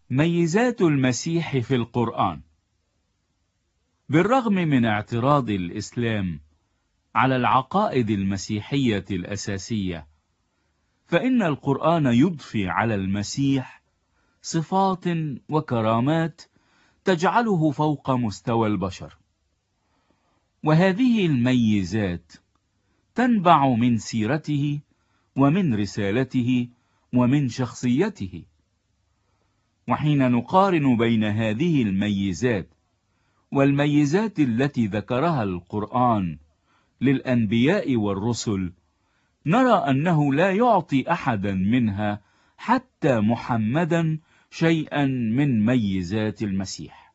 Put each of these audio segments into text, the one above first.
ميزات المسيح في القرآن. بالرغم من اعتراض الإسلام على العقائد المسيحية الأساسية، فإن القرآن يضفي على المسيح صفات وكرامات تجعله فوق مستوى البشر، وهذه الميزات تنبع من سيرته ومن رسالته ومن شخصيته. وحين نقارن بين هذه الميزات والميزات التي ذكرها القرآن للأنبياء والرسل، نرى أنه لا يعطي أحدا منها حتى محمدا شيئا من ميزات المسيح.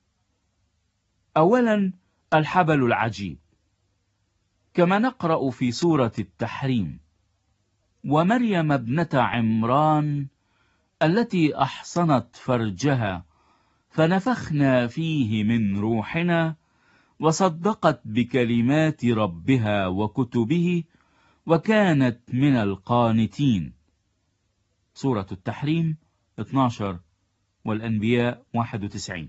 أولا، الحبل العجيب، كما نقرأ في سورة التحريم: ومريم ابنة عمران التي أحصنت فرجها فنفخنا فيه من روحنا وصدقت بكلمات ربها وكتبه وكانت من القانتين. سورة التحريم 12 والأنبياء 91.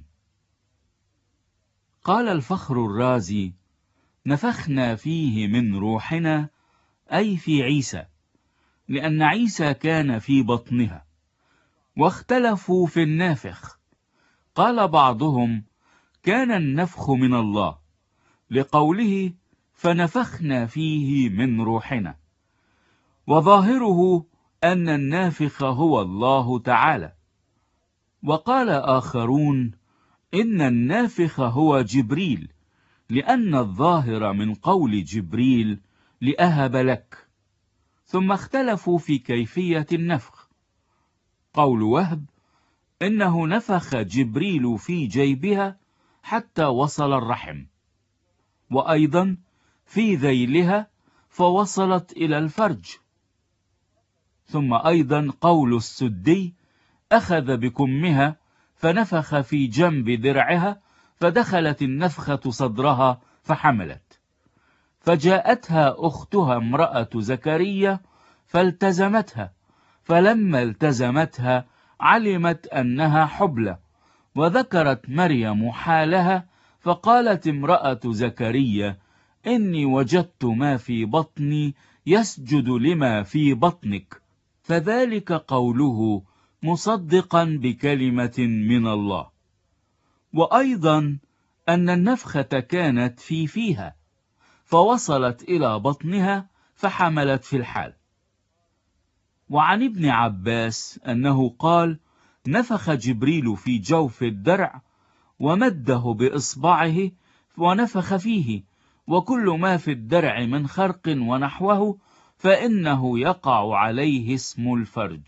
قال الفخر الرازي: نفخنا فيه من روحنا، أي في عيسى، لأن عيسى كان في بطنها. واختلفوا في النافخ، قال بعضهم: كان النفخ من الله، لقوله فنفخنا فيه من روحنا، وظاهره أن النافخ هو الله تعالى. وقال آخرون: إن النافخ هو جبريل، لأن الظاهر من قول جبريل لأهب لك. ثم اختلفوا في كيفية النفخ. قول وهب: إنه نفخ جبريل في جيبها حتى وصل الرحم، وأيضا في ذيلها فوصلت إلى الفرج. ثم أيضا قول السدي: أخذ بكمها فنفخ في جنب درعها فدخلت النفخة صدرها فحملت. فجاءتها أختها امرأة زكريا فالتزمتها، فلما التزمتها علمت أنها حبلى، وذكرت مريم حالها فقالت امرأة زكريا: إني وجدت ما في بطني يسجد لما في بطنك. فذلك قوله مصدقا بكلمة من الله. وأيضا أن النفخة كانت فيها فوصلت إلى بطنها فحملت في الحال. وعن ابن عباس أنه قال: نفخ جبريل في جوف الدرع ومده بإصبعه ونفخ فيه، وكل ما في الدرع من خرق ونحوه فإنه يقع عليه اسم الفرج.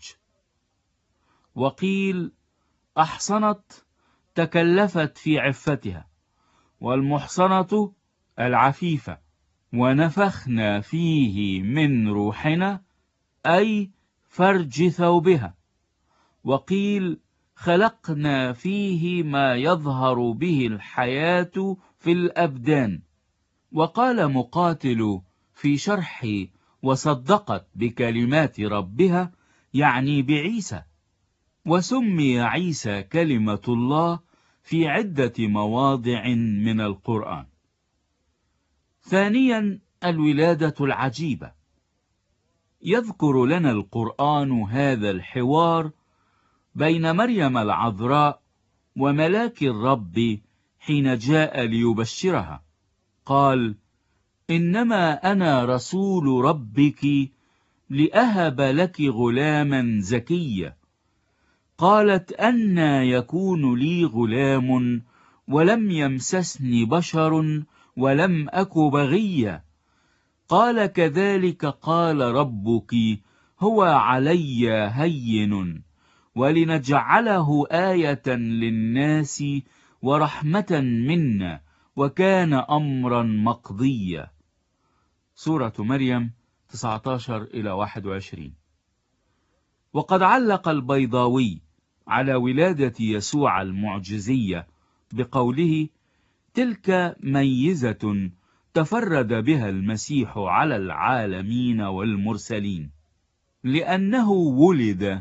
وقيل: أحصنت تكلفت في عفتها، والمحصنة العفيفة. ونفخنا فيه من روحنا، أي فرج ثوبها. وقيل: خلقنا فيه ما يظهر به الحياة في الأبدان. وقال مقاتل في شرح: وصدقت بكلمات ربها، يعني بعيسى. وسمي عيسى كلمة الله في عدة مواضع من القرآن. ثانيا، الولادة العجيبة. يذكر لنا القرآن هذا الحوار بين مريم العذراء وملاك الرب حين جاء ليبشرها. قال: إنما أنا رسول ربك لأهب لك غلاما زكيا. قالت: أنى يكون لي غلام ولم يمسسني بشر ولم أك بغيا. قال: كذلك قال ربك هو علي هين، ولنجعله آية للناس ورحمة منا، وكان أمرا مقضيا. سورة مريم 19-21. وقد علق البيضاوي على ولادة يسوع المعجزية بقوله: تلك ميزة تفرد بها المسيح على العالمين والمرسلين، لأنه ولد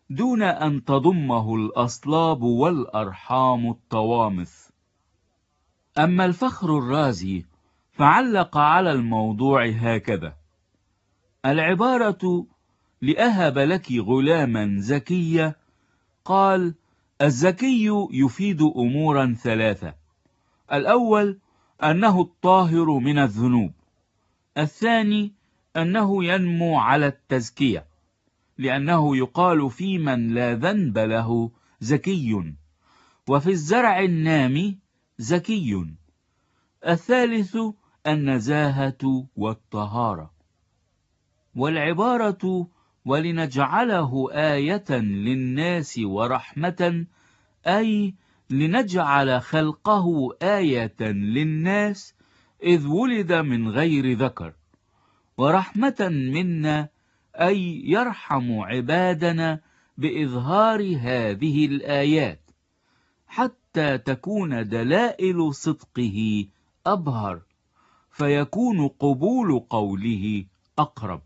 دون أن تضمه الأصلاب والأرحام الطوامث. أما الفخر الرازي فعلق على الموضوع هكذا: العبارة لأهب لك غلاما زكيا، قال: الزكي يفيد أمورا ثلاثة: الأول أنه الطاهر من الذنوب، الثاني أنه ينمو على التزكية، لأنه يقال في من لا ذنب له زكي، وفي الزرع النامي زكي، الثالث النزاهة والطهارة. والعبارة ولنجعله آية للناس ورحمة، أي لنجعل خلقه آية للناس إذ ولد من غير ذكر، ورحمة منا أي يرحم عبادنا بإظهار هذه الآيات حتى تكون دلائل صدقه أبهر، فيكون قبول قوله أقرب.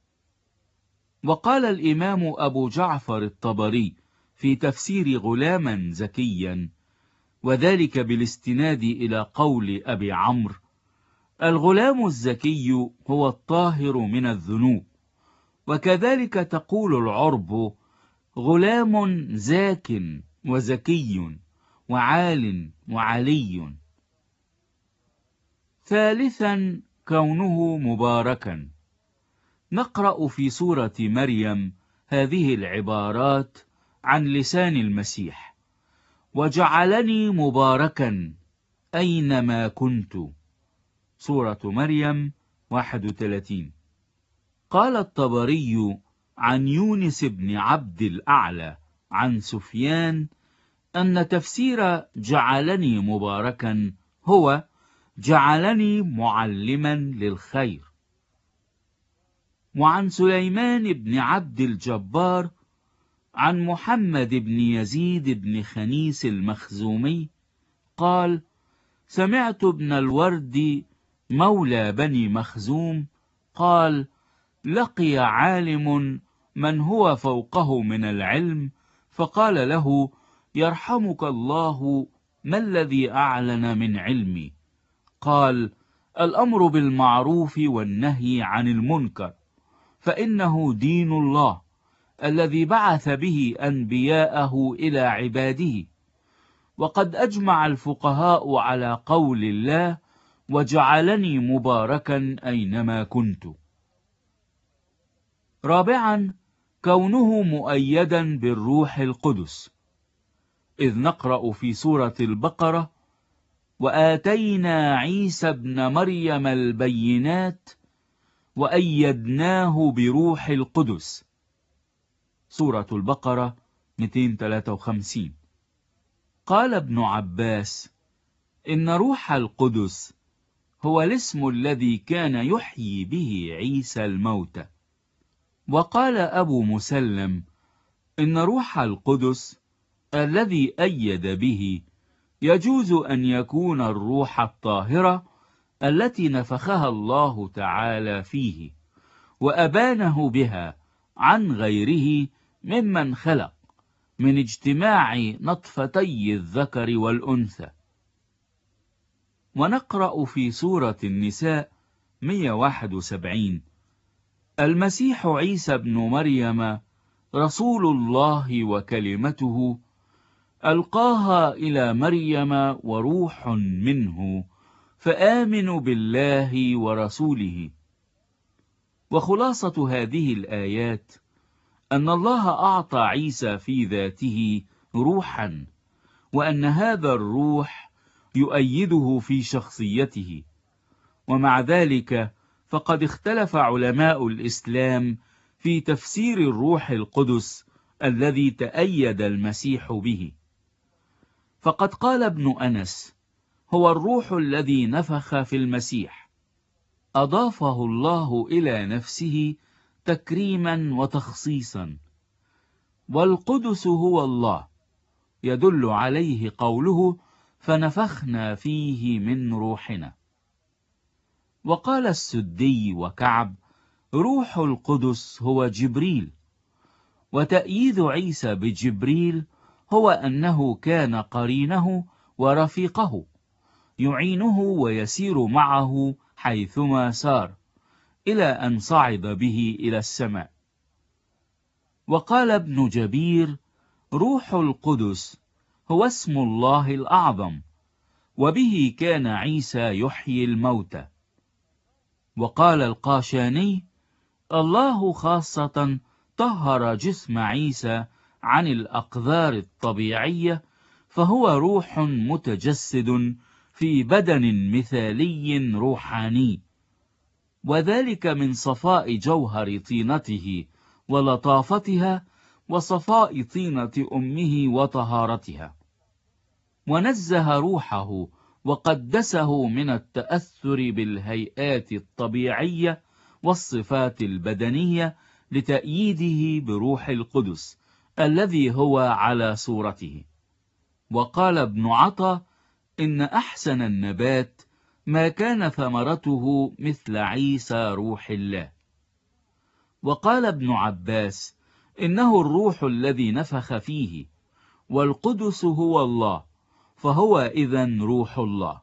وقال الإمام أبو جعفر الطبري في تفسير غلاما زكيا، وذلك بالاستناد إلى قول أبي عمرو: الغلام الزكي هو الطاهر من الذنوب. وكذلك تقول العرب: غلام زاك وزكي وعال وعلي. ثالثا كونه مباركا. نقرأ في سورة مريم هذه العبارات عن لسان المسيح: وجعلني مباركا أينما كنت. سورة مريم 31. قال الطبري عن يونس بن عبد الأعلى عن سفيان أن تفسير جعلني مباركا هو جعلني معلما للخير. وعن سليمان بن عبد الجبار عن محمد بن يزيد بن خنيس المخزومي قال: سمعت ابن الورد مولى بني مخزوم قال: لقي عالم من هو فوقه من العلم، فقال له: يرحمك الله، ما الذي أعلن من علمي؟ قال: الأمر بالمعروف والنهي عن المنكر، فإنه دين الله الذي بعث به أنبياءه إلى عباده. وقد أجمع الفقهاء على قول الله: وجعلني مباركا أينما كنت. رابعا كونه مؤيدا بالروح القدس، إذ نقرأ في سورة البقرة: وآتينا عيسى ابن مريم البينات وأيدناه بروح القدس. سورة البقرة 253. قال ابن عباس: إن روح القدس هو الاسم الذي كان يحيي به عيسى الموتى. وقال أبو مسلم: إن روح القدس الذي أيد به يجوز أن يكون الروح الطاهرة التي نفخها الله تعالى فيه وأبانه بها عن غيره ممن خلق من اجتماع نطفتي الذكر والأنثى. ونقرأ في سورة النساء 171: المسيح عيسى ابن مريم رسول الله وكلمته ألقاها إلى مريم وروح منه، فآمنوا بالله ورسوله. وخلاصة هذه الآيات أن الله أعطى عيسى في ذاته روحا، وأن هذا الروح يؤيده في شخصيته. ومع ذلك فقد اختلف علماء الإسلام في تفسير الروح القدس الذي تأيد المسيح به. فقد قال ابن أنس: هو الروح الذي نفخ في المسيح، أضافه الله إلى نفسه تكريما وتخصيصا. والقدس هو الله، يدل عليه قوله: فنفخنا فيه من روحنا. وقال السدي وكعب: روح القدس هو جبريل. وتأييد عيسى بجبريل هو أنه كان قرينه ورفيقه، يعينه ويسير معه حيثما سار، إلى أن صعد به إلى السماء. وقال ابن جبير: روح القدس هو اسم الله الأعظم، وبه كان عيسى يحيي الموتى. وقال القاشاني: الله خاصة طهر جسم عيسى عن الأقذار الطبيعية، فهو روح متجسد في بدن مثالي روحاني، وذلك من صفاء جوهر طينته ولطافتها، وصفاء طينة أمه وطهارتها. ونزه روحه وقدسه من التأثر بالهيئات الطبيعية والصفات البدنية، لتأييده بروح القدس الذي هو على صورته. وقال ابن عطا: إن أحسن النبات ما كان ثمرته مثل عيسى روح الله. وقال ابن عباس: إنه الروح الذي نفخ فيه، والقدس هو الله، فهو إذن روح الله.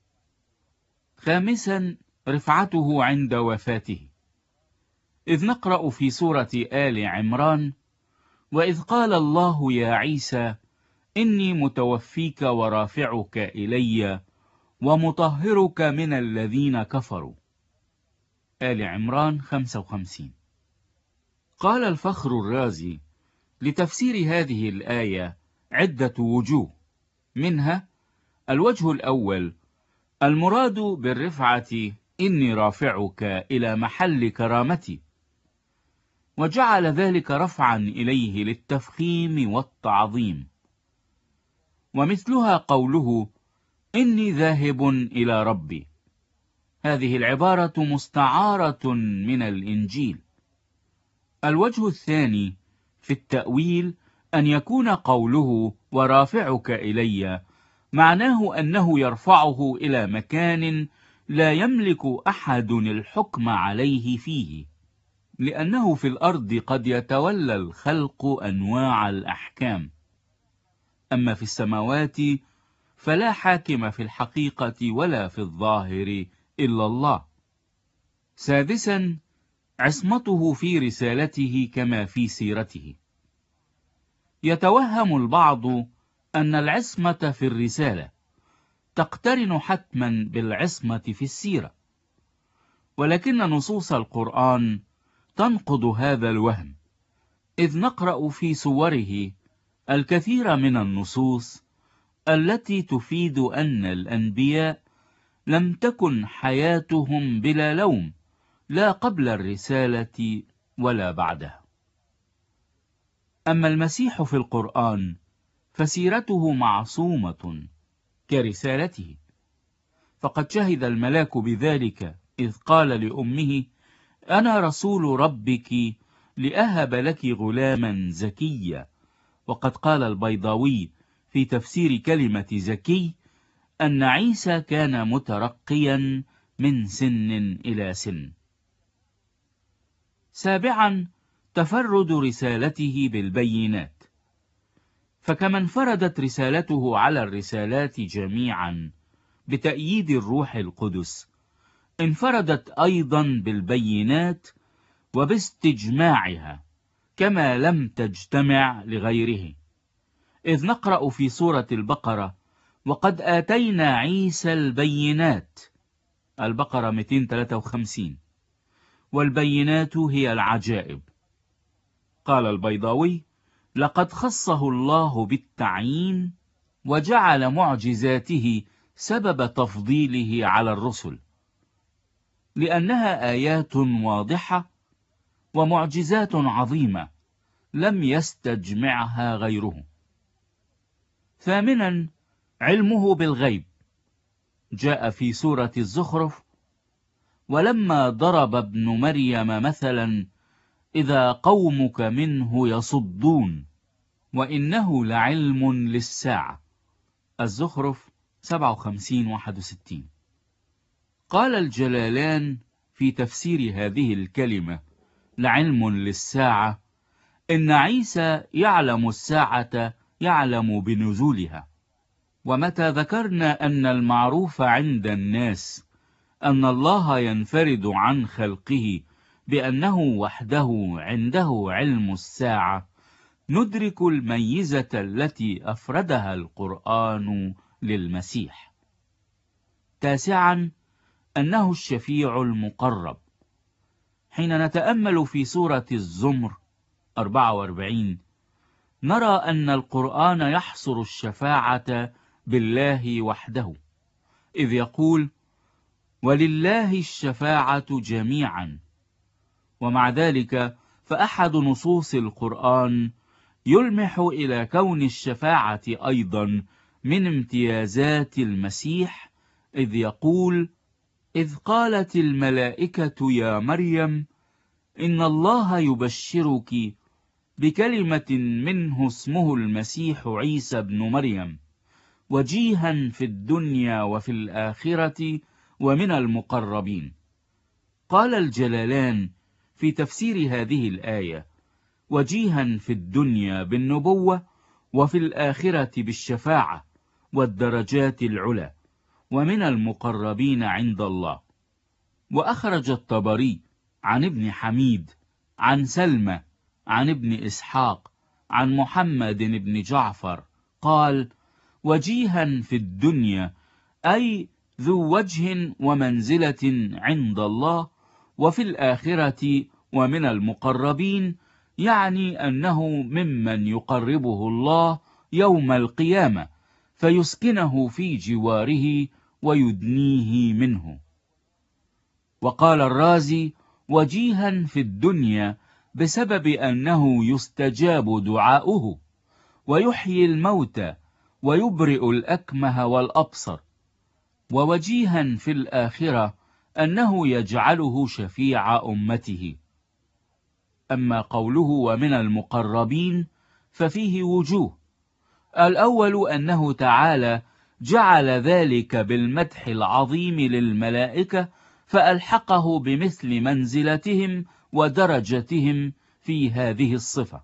خامسا، رفعته عند وفاته، إذ نقرأ في سورة آل عمران: وإذ قال الله يا عيسى إني متوفيك ورافعك إلي ومطهرك من الذين كفروا. آل عمران 55. قال الفخر الرازي لتفسير هذه الآية عدة وجوه، منها: الوجه الأول، المراد بالرفعة إني رافعك إلى محل كرامتي، وجعل ذلك رفعا إليه للتفخيم والتعظيم. ومثلها قوله: إني ذاهب إلى ربي، هذه العبارة مستعارة من الإنجيل. الوجه الثاني في التأويل أن يكون قوله ورافعك إلي معناه أنه يرفعه إلى مكان لا يملك أحد الحكم عليه فيه، لأنه في الأرض قد يتولى الخلق أنواع الأحكام، أما في السماوات فلا حاكم في الحقيقة ولا في الظاهر إلا الله. سادسا، عصمته في رسالته كما في سيرته. يتوهم البعض أن العصمة في الرسالة تقترن حتما بالعصمة في السيرة، ولكن نصوص القرآن تنقض هذا الوهم، إذ نقرأ في سوره الكثير من النصوص التي تفيد أن الأنبياء لم تكن حياتهم بلا لوم، لا قبل الرسالة ولا بعدها. أما المسيح في القرآن فسيرته معصومة كرسالته، فقد شهد الملاك بذلك إذ قال لأمه: أنا رسول ربك لأهب لك غلاما زكيا. وقد قال البيضاوي في تفسير كلمة زكي أن عيسى كان مترقيا من سن إلى سن. سابعا، تفرد رسالته بالبينات، فكما انفردت رسالته على الرسالات جميعا بتأييد الروح القدس، انفردت أيضا بالبينات وباستجماعها كما لم تجتمع لغيره، إذ نقرأ في سورة البقرة: وقد آتينا عيسى البينات، البقرة 253. والبينات هي العجائب. قال البيضاوي: لقد خصه الله بالتعيين وجعل معجزاته سبب تفضيله على الرسل، لأنها آيات واضحة ومعجزات عظيمة لم يستجمعها غيره. ثامنا، علمه بالغيب، جاء في سورة الزخرف: ولما ضرب ابن مريم مثلا إذا قومك منه يصدون وإنه لعلم للساعة، الزخرف 57-61. قال الجلالان في تفسير هذه الكلمة لعلم للساعة إن عيسى يعلم الساعة، يعلم بنزولها. ومتى ذكرنا أن المعروف عند الناس أن الله ينفرد عن خلقه بأنه وحده عنده علم الساعة، ندرك الميزة التي أفردها القرآن للمسيح. 9. أنه الشفيع المقرب. حين نتأمل في سورة الزمر 44 نرى أن القرآن يحصر الشفاعة بالله وحده، إذ يقول: ولله الشفاعة جميعا. ومع ذلك فأحد نصوص القرآن يلمح إلى كون الشفاعة أيضا من امتيازات المسيح، إذ يقول: إذ قالت الملائكة يا مريم إن الله يبشرك بكلمة منه اسمه المسيح عيسى بن مريم وجيها في الدنيا وفي الآخرة ومن المقربين. قال الجلالان في تفسير هذه الآية: وجيها في الدنيا بالنبوة، وفي الآخرة بالشفاعة والدرجات العلى، ومن المقربين عند الله. وأخرج الطبري عن ابن حميد عن سلمى عن ابن إسحاق عن محمد بن جعفر قال: وجيها في الدنيا أي ذو وجه ومنزلة عند الله، وفي الآخرة ومن المقربين، يعني أنه ممن يقربه الله يوم القيامة فيسكنه في جواره ويدنيه منه. وقال الرازي: وجيها في الدنيا بسبب أنه يستجاب دعاؤه ويحيي الموتى ويبرئ الأكمه والأبصر. ووجيها في الآخرة أنه يجعله شفيع أمته. أما قوله ومن المقربين ففيه وجوه. الأول أنه تعالى جعل ذلك بالمدح العظيم للملائكة فألحقه بمثل منزلتهم ودرجتهم في هذه الصفة.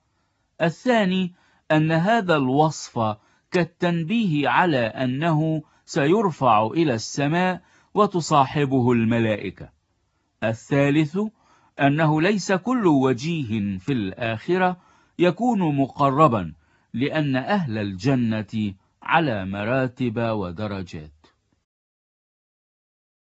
الثاني أن هذا الوصف كالتنبيه على أنه سيرفع إلى السماء وتصاحبه الملائكة. الثالث أنه ليس كل وجيه في الآخرة يكون مقربا، لأن أهل الجنة على مراتب ودرجات.